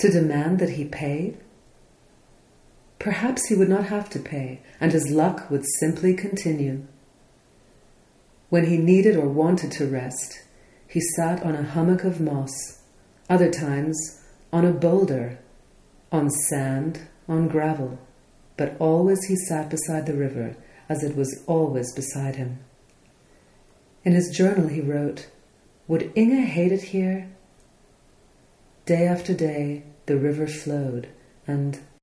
To demand that he pay? Perhaps he would not have to pay, and his luck would simply continue. When he needed or wanted to rest, he sat on a hummock of moss, other times on a boulder, on sand, on gravel, but always he sat beside the river as it was always beside him. In his journal he wrote, "Would Inge hate it here?" Day after day the river flowed, and